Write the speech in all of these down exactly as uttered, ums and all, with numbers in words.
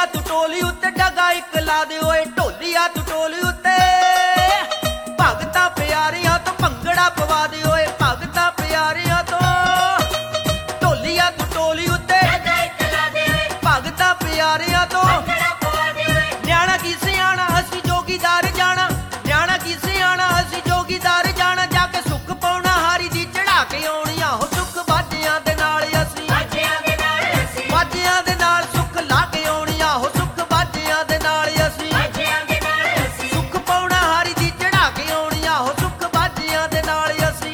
तू टोली उत्ते डगा एक ला दे ओए ढोलिया तू टोली उत्ते भगतां प्यारियां तो भंगड़ा पवा दे ओए भगतां प्यारियां तो ढोलिया तू टोली उत्ते भगतां प्यारियां तो न्याणा की सियाणा असी जोगीदार जाना न्याणा की सियाणा असी जोगीदार जाना जाके सुख पाउणा हारी दी चढ़ा के आउणी आहो सुख बाजियां दे नाल असी बाजियां दे नाल सुख ला के आउणी आहो सुख बाजियां दे नाल असी सुख पाउणा हारी दी चढ़ा के आउणी आहो सुख बाजियां दे नाल असी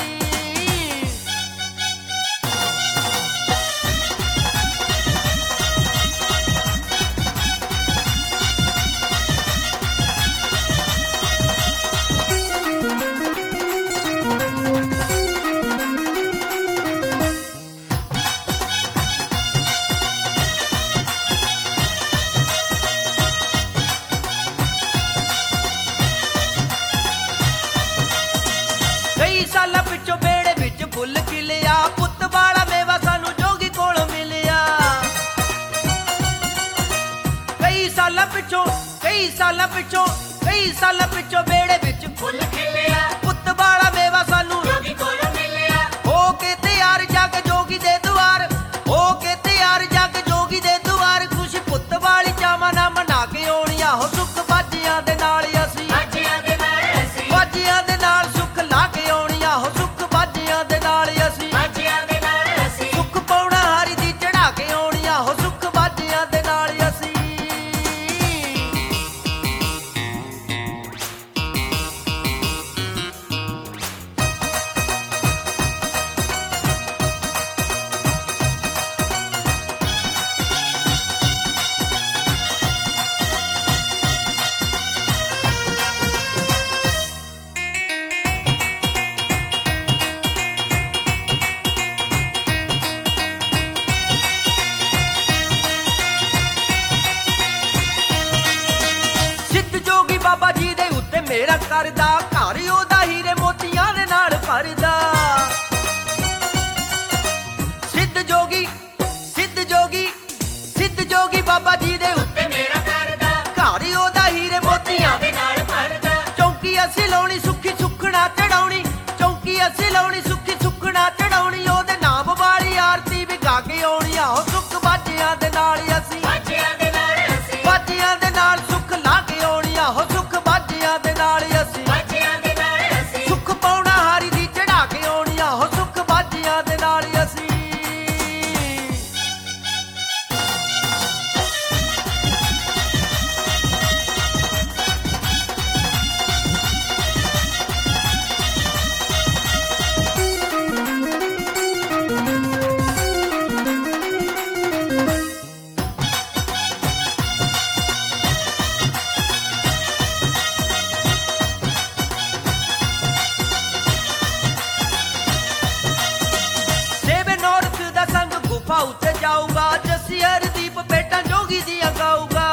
कई साल पिछों बेड़े विच फुल खिलिया पुत्त वाला मेवा सानू जोगी कोल मिलिया कई साल पिछों कई साल पिछों कई साल पिछों बेड़े विच फुल खिलिया पुत्त वाला मेवा सानू जोगी कोल मिलिया हो के तैयार जाके जोगी दे दुआर हो के तैयार जाके जोगी दे दुआर खुशी पुत्त वाली चावा ना मना के आउणी आहो सुख बाजियां दे नाल असी बाजियां दे नाल सुख ला के आउणी आहो सुख बाजियां दे नाल असी सुख पाउणा हारी दी चढ़ा के आउणी आहो सुख बाजियां दे नाल असी सिद्ध जोगी बाबा जी दे उत्ते मेरा करदा घर ओदा हीरे मोतियां दे नाल भरदा सिद्ध जोगी सिद्ध जोगी सिद्ध जोगी बाबा जी दे उत्ते मेरा करदा घर ओदा हीरे मोतियां दे नाल भरदा चौकी असी लाउणी सुखी सुखना चढ़ाउणी चौकी असी लाउणी सुखी सुखना चढ़ाउणी ओदे नाम वाली आरती भी गा के आउणी आहो सुख बाजियां दे नाल असी बाजियां दे नाल सुख ला के आउणी आहो सुख बाजियां दे नाल असी सुख पाउणा हारी दी चढ़ा के आउणी आहो सुख बाजियां दे नाल असी सेवे नौरत दा संग गुफा उत्ते जाऊगा जसी हरदीप बेटा जोगी दिया गाऊगा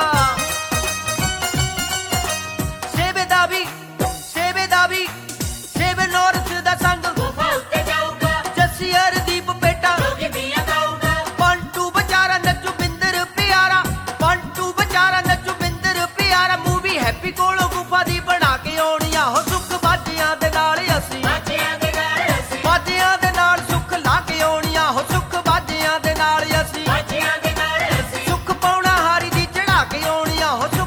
सेवे दा भी सेवे दा भी सेवे नौरत दा संग गुफा उत्ते जाऊगा जसी हरदीप बेटा जोगी दिया गाऊगा पंटू बचारा नचू बिंदर प्यारा पंटू बचारा नचू बिंदर प्यारा मूवी हैप्पी कोलों गुफा दी बना के आउणी आहो सुख बाजियां दे नाल असी बाजियां दे नाल सुख ला के आउणी आहो सुख बाजियां दे नाल असी सुख पाउणा हारी दी चढ़ा के आउणी आहो